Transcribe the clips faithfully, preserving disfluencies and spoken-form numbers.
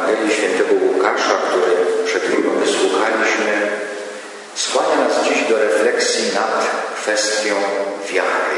Ewangelii świętego Łukasza, który przed chwilą wysłuchaliśmy, skłania nas dziś do refleksji nad kwestią wiary.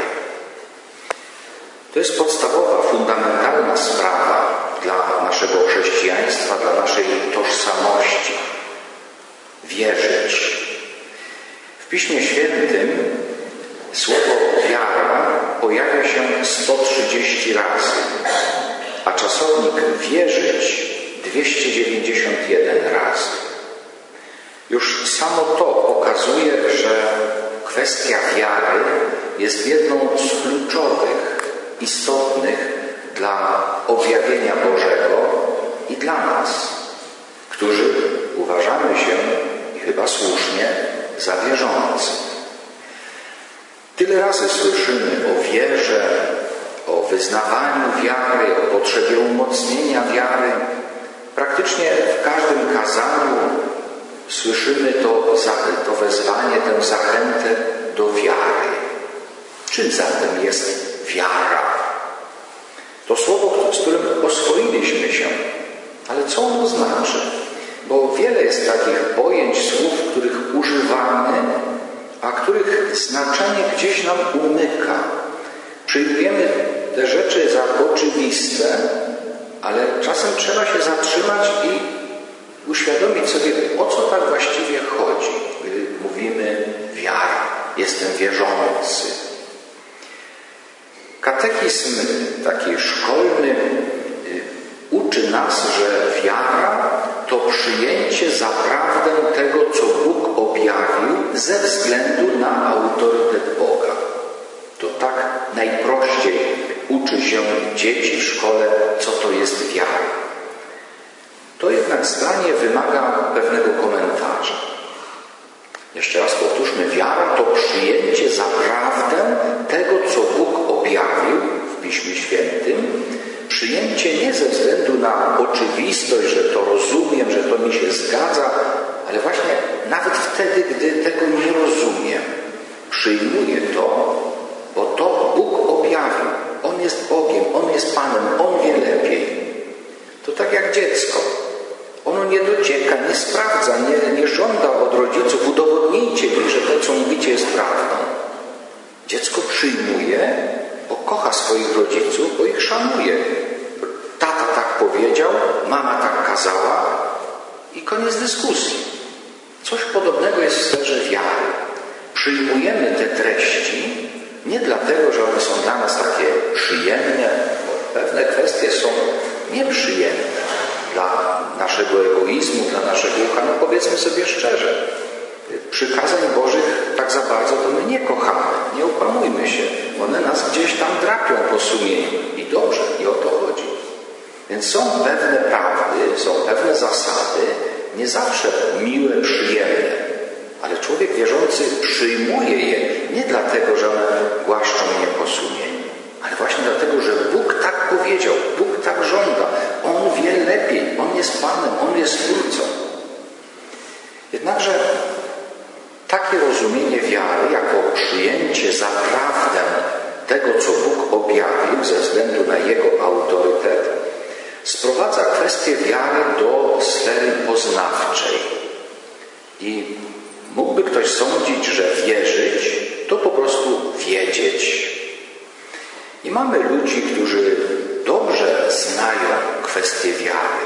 To jest podstawowa, fundamentalna sprawa dla naszego chrześcijaństwa, dla naszej tożsamości. Wierzyć. W Piśmie Świętym słowo wiara pojawia się sto trzydzieści razy, a czasownik wierzyć dwieście dziewięćdziesiąt jeden razy. Już samo to pokazuje, że kwestia wiary jest jedną z kluczowych, istotnych dla objawienia Bożego i dla nas, którzy uważamy się, i chyba słusznie, za wierzących. Tyle razy słyszymy o wierze, o wyznawaniu wiary, o potrzebie umocnienia wiary. Praktycznie w każdym kazaniu słyszymy to, to wezwanie, tę zachętę do wiary. Czym zatem jest wiara? To słowo, z którym oswoiliśmy się. Ale co ono znaczy? Bo wiele jest takich pojęć, słów, których używamy, a których znaczenie gdzieś nam umyka. Przyjmujemy te rzeczy za oczywiste, ale czasem trzeba się zatrzymać i uświadomić sobie, o co tak właściwie chodzi, gdy mówimy wiara, jestem wierzący. Katechizm taki szkolny uczy nas, że wiara to przyjęcie za prawdę tego, co Bóg objawił ze względu na autorytet Boga. To tak najprościej uczy się dzieci w szkole, co to jest wiara. To jednak zdanie wymaga pewnego komentarza. Jeszcze raz powtórzmy, wiara to przyjęcie za prawdę tego, co Bóg objawił w Piśmie Świętym. Przyjęcie nie ze względu na oczywistość, że to rozumiem, że to mi się zgadza, ale właśnie nawet wtedy, gdy tego nie rozumiem, przyjmuję to, bo to Bóg objawił. On jest Bogiem, On jest Panem, On wie lepiej. To tak jak dziecko. Ono nie docieka, nie sprawdza, nie, nie żąda od rodziców, udowodnijcie mi, że to, co mówicie, jest prawdą. Dziecko przyjmuje, bo kocha swoich rodziców, bo ich szanuje. Tata tak powiedział, mama tak kazała i koniec dyskusji. Coś podobnego jest w sferze wiary. Przyjmujemy te treści nie dlatego, że one są dla nas takie przyjemne, bo pewne kwestie są nieprzyjemne dla naszego egoizmu, dla naszego ucha. No powiedzmy sobie szczerze, przykazań Bożych tak za bardzo to my nie kochamy, nie okłamujmy się. One nas gdzieś tam drapią po sumieniu i dobrze, i o to chodzi. Więc są pewne prawdy, są pewne zasady, nie zawsze miłe, przyjemne, ale człowiek wierzący przyjmuje je nie dlatego, że one głaszczą mnie po sumieniu, ale właśnie dlatego, że Bóg tak powiedział, Bóg tak żąda, On wie lepiej, On jest Panem, On jest Twórcą. Jednakże takie rozumienie wiary jako przyjęcie za prawdę tego, co Bóg objawił ze względu na Jego autorytet, sprowadza kwestię wiary do sfery poznawczej. I mógłby ktoś sądzić, że wierzyć to po prostu wiedzieć. I mamy ludzi, którzy dobrze znają kwestię wiary.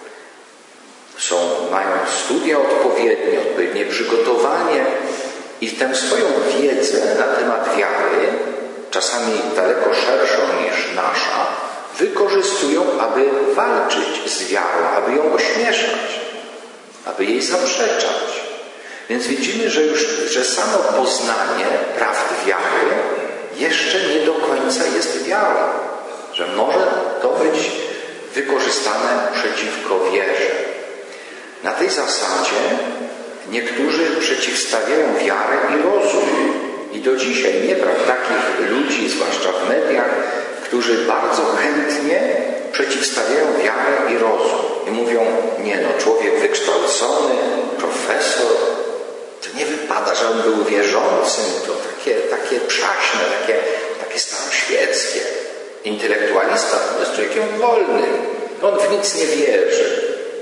Są, mają studia odpowiednie, odpowiednie przygotowanie i tę swoją wiedzę na temat wiary, czasami daleko szerszą niż nasza, wykorzystują, aby walczyć z wiarą, aby ją ośmieszać, aby jej zaprzeczać. Więc widzimy, że już że samo poznanie prawd wiary jeszcze nie do końca jest wiarą, że może to być wykorzystane przeciwko wierze. Na tej zasadzie niektórzy przeciwstawiają wiarę i rozum. I do dzisiaj nie brak takich ludzi, zwłaszcza w mediach, którzy bardzo chętnie przeciwstawiają wiarę i rozum. I mówią, nie no, człowiek wykształcony, profesor, to nie wypada, że on był wierzącym, to takie, takie przaśne, takie, takie staroświeckie. Intelektualista to jest człowiekiem wolnym, on w nic nie wierzy.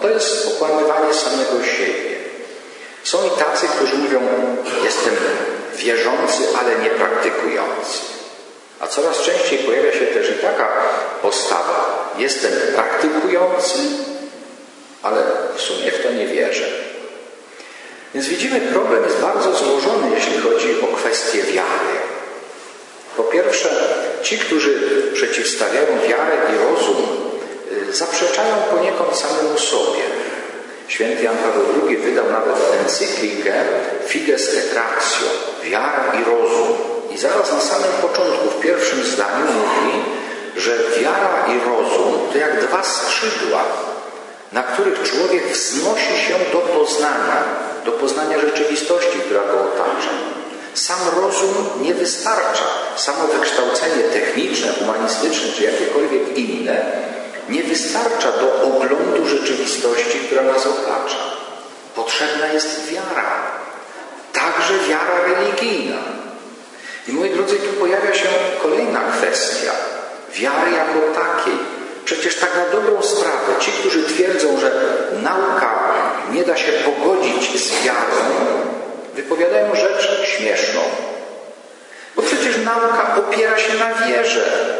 to jest okłamywanie samego siebie. Są i tacy, którzy mówią, jestem wierzący, ale nie praktykujący. A coraz częściej pojawia się też i taka postawa, jestem praktykujący, ale w sumie w to nie wierzę. Więc widzimy, problem jest bardzo złożony, jeśli chodzi o kwestię wiary. Po pierwsze, ci, którzy przeciwstawiają wiarę i rozum, zaprzeczają poniekąd samemu sobie. Święty Jan Paweł drugi wydał nawet encyklikę Fides et Ratio, wiara i rozum. I zaraz na samym początku, w pierwszym zdaniu mówi, że wiara i rozum to jak dwa skrzydła, na których człowiek wznosi się do poznania, do poznania rzeczywistości, która go otacza. Sam rozum nie wystarcza. Samo wykształcenie techniczne, humanistyczne czy jakiekolwiek inne nie wystarcza do oglądu rzeczywistości, która nas otacza. Potrzebna jest wiara. Także wiara religijna. I moi drodzy, tu pojawia się kolejna kwestia. Wiary jako takiej. Przecież tak na dobrą sprawę ci, którzy twierdzą, że nauka nie da się pogodzić z wiarą, wypowiadają rzecz śmieszną. Bo przecież nauka opiera się na wierze.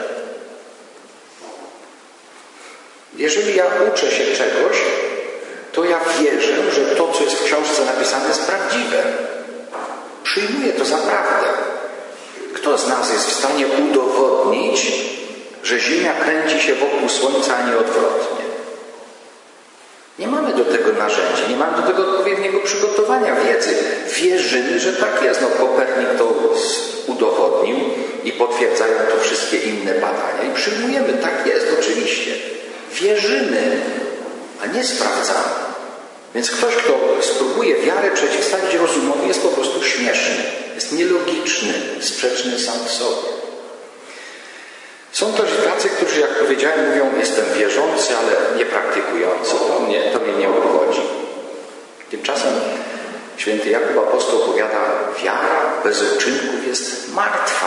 Jeżeli ja uczę się czegoś, to ja wierzę, że to, co jest w książce napisane, jest prawdziwe. Przyjmuję to za prawdę. Kto z nas jest w stanie udowodnić, że Ziemia kręci się wokół Słońca, a nie odwrotnie? Nie mamy do tego narzędzi, nie mamy do tego odpowiedniego przygotowania wiedzy. Wierzymy, że tak jest. No, Kopernik to udowodnił i potwierdzają to wszystkie inne badania. I przyjmujemy, tak jest, oczywiście. Wierzymy, a nie sprawdzamy. Więc ktoś, kto spróbuje wiarę przeciwstawić rozumowi, jest po prostu śmieszny. Jest nielogiczny, sprzeczny sam w sobie. Są też tacy, którzy, jak powiedziałem, mówią, jestem wierzący, ale nie praktykujący. To mnie, to mnie nie obchodzi. Tymczasem święty Jakub Apostoł powiada, wiara bez uczynków jest martwa.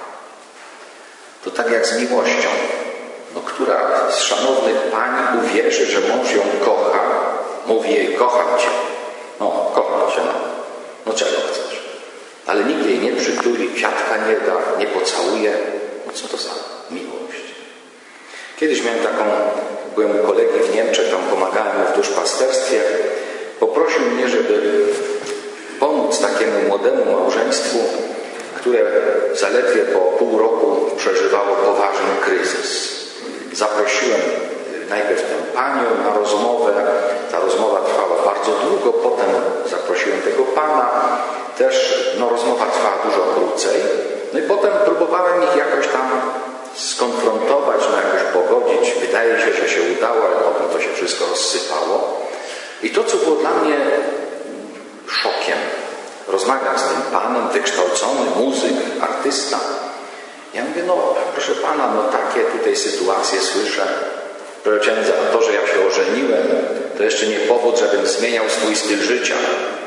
To tak jak z miłością. No, która z szanownych pań uwierzy, że mąż ją kocha, mówi jej, kocham cię. No, kocham cię, no. No czego chcesz? Ale nikt jej nie przytuli, kwiatka nie da, nie pocałuje. No co to za miłość? Kiedyś miałem taką, byłem u kolegi w Niemczech, tam pomagałem mu w duszpasterstwie. Poprosił mnie, żeby pomóc takiemu młodemu małżeństwu, które zaledwie po pół roku przeżywało poważny kryzys. Zaprosiłem najpierw tę panią na rozmowę. Ta rozmowa trwała bardzo długo. Potem zaprosiłem tego pana. Też no, rozmowa trwała dużo krócej. No i potem próbowałem ich jakoś tam skonfrontować, no jakoś pogodzić. Wydaje się, że się udało, ale potem to się wszystko rozsypało. I to, co było dla mnie szokiem. Rozmawiam z tym panem, wykształcony muzyk, artysta. Ja mówię, no proszę pana, no takie tutaj sytuacje słyszę. Proszę księdza, to, że ja się ożeniłem, to jeszcze nie powód, żebym zmieniał swój styl życia.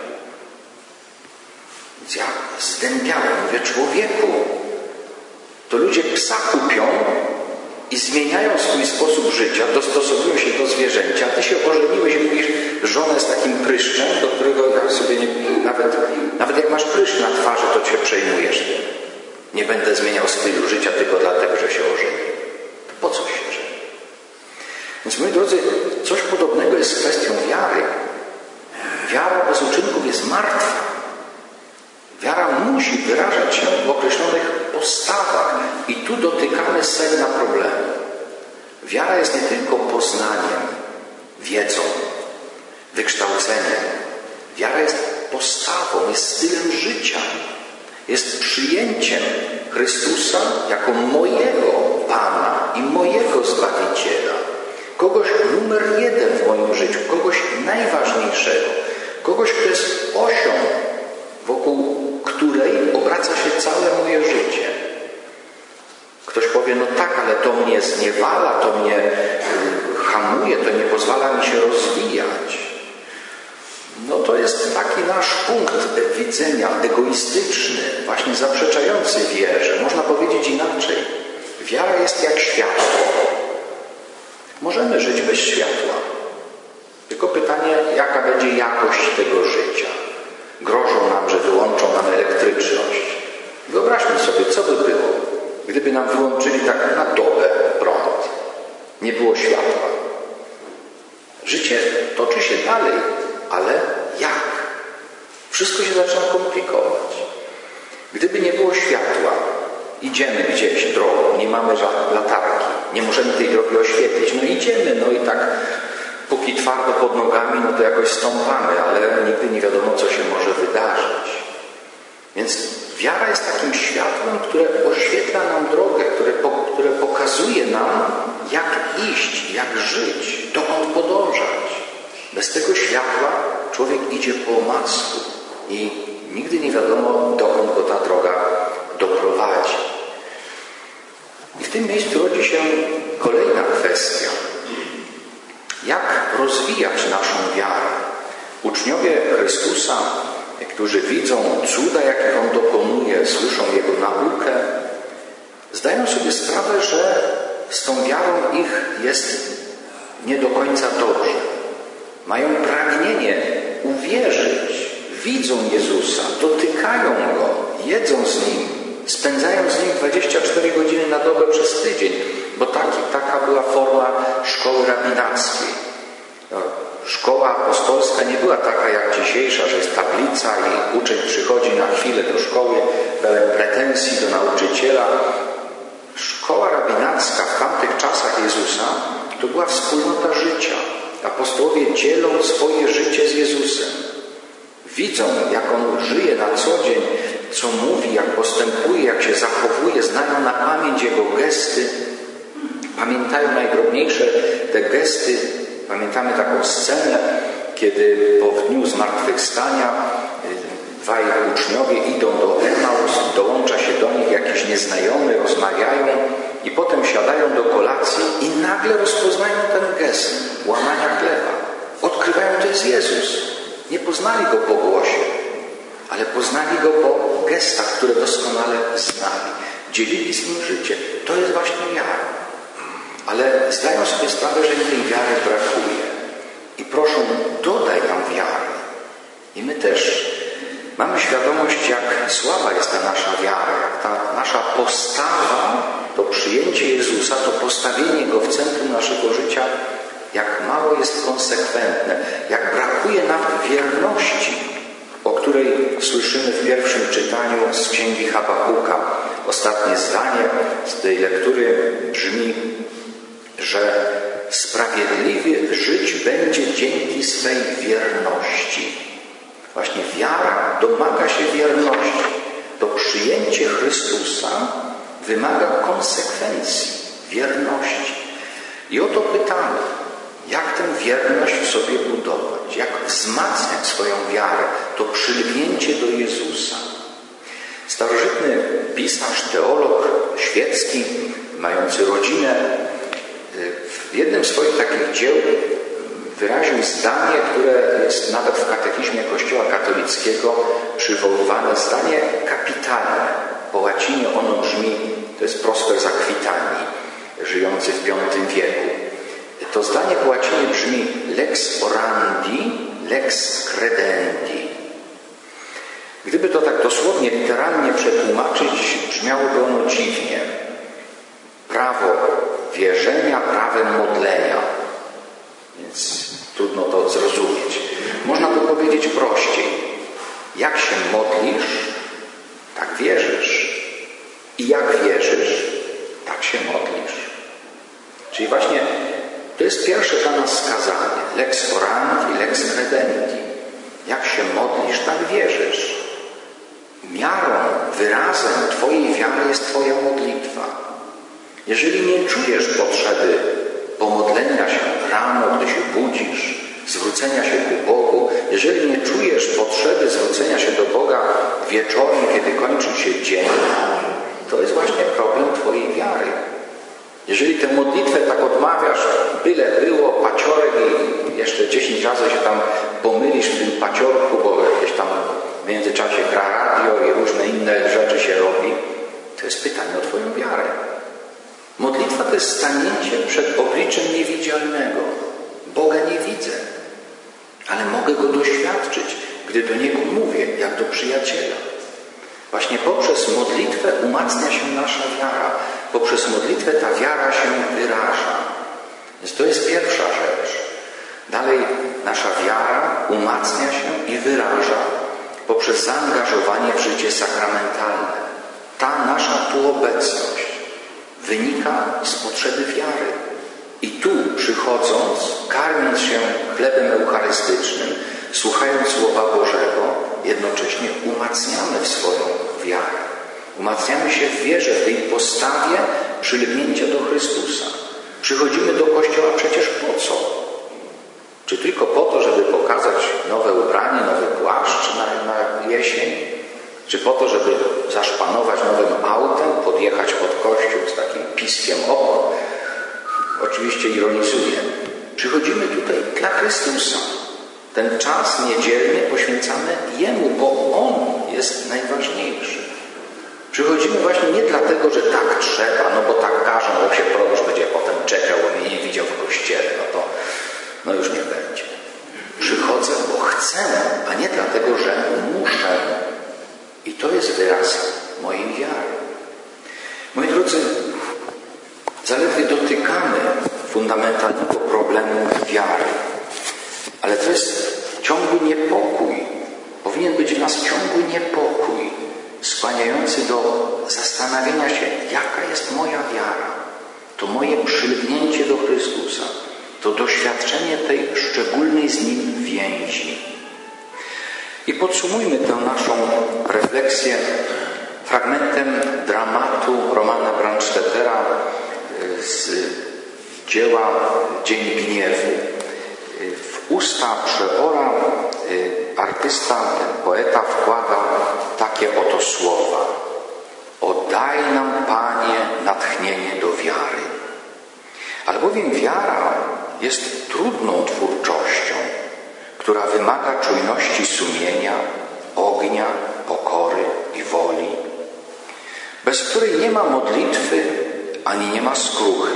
Więc ja zdębiałem, mówię, człowieku, to ludzie psa kupią i zmieniają swój sposób życia, dostosowują się do zwierzęcia. Ty się ożeniłeś i mówisz, żona jest takim pryszczem, do którego ja sobie nie, nawet, nawet jak masz pryszcz na twarzy, to cię przejmujesz tym. Nie będę zmieniał stylu życia tylko dlatego, że się ożenił. To po co się żeni? Więc moi drodzy, coś podobnego jest z kwestią wiary. Wiara bez uczynków jest martwa. Wiara musi wyrażać się w określonych postawach. I tu dotykamy sedna problemu. Wiara jest nie tylko poznaniem, wiedzą, wykształceniem. Wiara jest postawą, jest stylem życia. Jest przyjęciem Chrystusa jako mojego Pana i mojego Zbawiciela. Kogoś numer jeden w moim życiu, kogoś najważniejszego. Kogoś, kto jest osią, wokół której obraca się całe moje życie. Ktoś powie, no tak, ale to mnie zniewala, to mnie hamuje, to nie pozwala mi się rozwijać. No to jest taki nasz punkt widzenia egoistyczny, właśnie zaprzeczający wierze. Można powiedzieć inaczej. Wiara jest jak światło. Możemy żyć bez światła. Tylko pytanie, jaka będzie jakość tego życia. Grożą nam, że wyłączą nam elektryczność. Wyobraźmy sobie, co by było, gdyby nam wyłączyli tak na dobę prąd. Nie było światła. Życie toczy się dalej, ale jak? Wszystko się zaczyna komplikować. Gdyby nie było światła, idziemy gdzieś drogą, nie mamy latarki, nie możemy tej drogi oświetlić. No idziemy, no i tak póki twardo pod nogami, no to jakoś stąpamy, ale nigdy nie wiadomo, co się może wydarzyć. Więc wiara jest takim światłem, które oświetla nam drogę, które, które pokazuje nam, jak iść, jak żyć, dokąd podążać. Bez tego światła człowiek idzie po omacku i nigdy nie wiadomo, dokąd go ta droga doprowadzi. I w tym miejscu rodzi się kolejna kwestia. Jak rozwijać naszą wiarę? Uczniowie Chrystusa, którzy widzą cuda, jakich On dokonuje, słyszą Jego naukę, zdają sobie sprawę, że z tą wiarą ich jest nie do końca dobrze. Mają pragnienie uwierzyć, widzą Jezusa, dotykają Go, jedzą z Nim, spędzają z Nim dwadzieścia cztery godziny na dobę przez tydzień, bo taki, taka była forma szkoły rabinackiej. No, szkoła apostolska nie była taka jak dzisiejsza, że jest tablica i uczeń przychodzi na chwilę do szkoły pełen pretensji do nauczyciela. Szkoła rabinacka w tamtych czasach Jezusa to była wspólnota życia. Apostołowie dzielą swoje życie z Jezusem. Widzą, jak On żyje na co dzień, co mówi, jak postępuje, jak się zachowuje, znają na pamięć Jego gesty, pamiętają najdrobniejsze te gesty. Pamiętamy taką scenę, kiedy po dniu zmartwychwstania dwaj uczniowie idą do Emaus, dołącza się do nich jakiś nieznajomy, rozmawiają i potem siadają do kolacji i nagle rozpoznają ten gest łamania chleba. Odkrywają, to jest Jezus. Nie poznali Go po głosie, ale poznali Go po gestach, które doskonale znali. Dzielili z Nim życie. To jest właśnie wiara. Ale zdają sobie sprawę, że im tej wiary brakuje. I proszą, dodaj nam wiary. I my też mamy świadomość, jak słaba jest ta nasza wiara, jak ta nasza postawa, to przyjęcie Jezusa, to postawienie Go w centrum naszego życia, jak mało jest konsekwentne, jak brakuje nam wierności, o której słyszymy w pierwszym czytaniu z Księgi Habakuka. Ostatnie zdanie z tej lektury brzmi, że sprawiedliwy żyć będzie dzięki swej wierności. Właśnie wiara domaga się wierności. To przyjęcie Chrystusa wymaga konsekwencji, wierności. I o to pytamy, jak tę wierność w sobie budować, jak wzmacniać swoją wiarę, to przylgnięcie do Jezusa. Starożytny pisarz, teolog świecki, mający rodzinę, w jednym z swoich takich dzieł wyraził zdanie, które jest nawet w katechizmie Kościoła katolickiego przywoływane, zdanie kapitalne. Po łacinie ono brzmi, to jest Prosper z Akwitanii, żyjący w piątym wieku. To zdanie po łacinie brzmi lex orandi, lex credendi. Gdyby to tak dosłownie, literalnie przetłumaczyć, brzmiałoby ono dziwnie. Prawo wierzenia, prawem modlenia. Więc trudno to zrozumieć. Można by powiedzieć prościej. Jak się modlisz, tak wierzysz. I jak wierzysz, tak się modlisz. Czyli właśnie to jest pierwsze dla nas skazanie. Lex orandi, lex credendi. Jak się modlisz, tak wierzysz. Miarą, wyrazem Twojej wiary jest Twoja modlitwa. Jeżeli nie czujesz potrzeby pomodlenia się rano, gdy się budzisz, zwrócenia się ku Bogu, jeżeli nie czujesz potrzeby zwrócenia się do Boga wieczorem, kiedy kończy się dzień, to jest właśnie problem Twojej wiary. Jeżeli tę modlitwę tak odmawiasz, byle było, paciorek i jeszcze dziesięć razy się tam pomylisz w tym paciorku, bo gdzieś tam w międzyczasie gra radio i różne inne rzeczy się robi, to jest pytanie o Twoją wiarę. Modlitwa to jest stanięcie przed obliczem niewidzialnego. Boga nie widzę. ale mogę go doświadczyć, gdy do niego mówię, jak do przyjaciela. Właśnie poprzez modlitwę umacnia się nasza wiara. Poprzez modlitwę ta wiara się wyraża. Więc to jest pierwsza rzecz. Dalej nasza wiara umacnia się i wyraża poprzez zaangażowanie w życie sakramentalne. Ta nasza tuobecność wynika z potrzeby wiary. I tu przychodząc, karmiąc się chlebem eucharystycznym, słuchając Słowa Bożego, jednocześnie umacniamy w swoją wiarę. Umacniamy się w wierze, w tej postawie przylgnięcia do Chrystusa. Przychodzimy do Kościoła przecież po co? Czy tylko po to, żeby pokazać nowe ubranie, nowy płaszcz na, na jesień? Czy po to, żeby zaszpanować nowym autem, podjechać pod kościół z takim piskiem opon? Oczywiście ironizuję. Przychodzimy tutaj dla Chrystusa. Ten czas niedzielny poświęcamy Jemu, bo On jest najważniejszy. Przychodzimy właśnie nie dlatego, że tak trzeba, no bo tak każą, bo się proboszcz będzie potem czepiał, bo mnie nie widział w kościele, no to no już nie będzie. Przychodzę, bo chcę, a nie dlatego, że muszę. I to jest wyraz mojej wiary. Moi drodzy, zaledwie dotykamy fundamentalnego problemu wiary. Ale to jest ciągły niepokój. Powinien być w nas ciągły niepokój, skłaniający do zastanawiania się, jaka jest moja wiara. To moje przylgnięcie do Chrystusa. To doświadczenie tej szczególnej z Nim więzi. I podsumujmy tę naszą refleksję fragmentem dramatu Romana Brandstättera z dzieła Dzień Gniewu. W usta Przewora artysta, ten poeta wkłada takie oto słowa: oddaj nam, Panie, natchnienie do wiary. Albowiem wiara jest trudną twórczością, która wymaga czujności sumienia, ognia, pokory i woli, bez której nie ma modlitwy, ani nie ma skruchy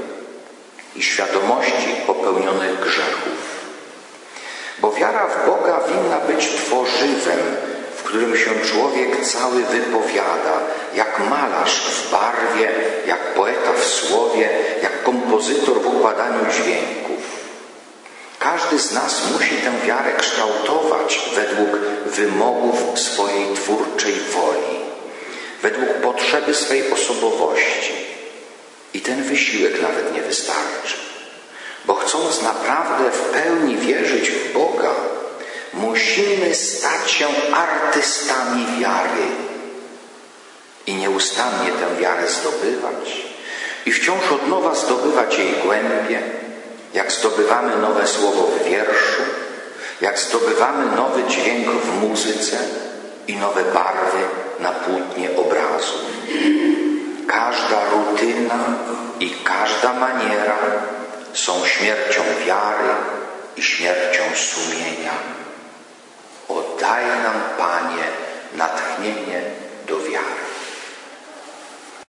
i świadomości popełnionych grzechów. Bo wiara w Boga winna być tworzywem, w którym się człowiek cały wypowiada, jak malarz w barwie, jak poeta w słowie, jak kompozytor w układaniu dźwięków. Każdy z nas musi tę wiarę kształtować według wymogów swojej twórczej woli, według potrzeby swej osobowości. I ten wysiłek nawet nie wystarczy. Bo chcąc naprawdę w pełni wierzyć w Boga, musimy stać się artystami wiary i nieustannie tę wiarę zdobywać i wciąż od nowa zdobywać jej głębię, jak zdobywamy nowe słowo w wierszu, jak zdobywamy nowy dźwięk w muzyce i nowe barwy na płótnie obrazu. Każda rutyna i każda maniera są śmiercią wiary i śmiercią sumienia. Oddaj nam, Panie, natchnienie do wiary.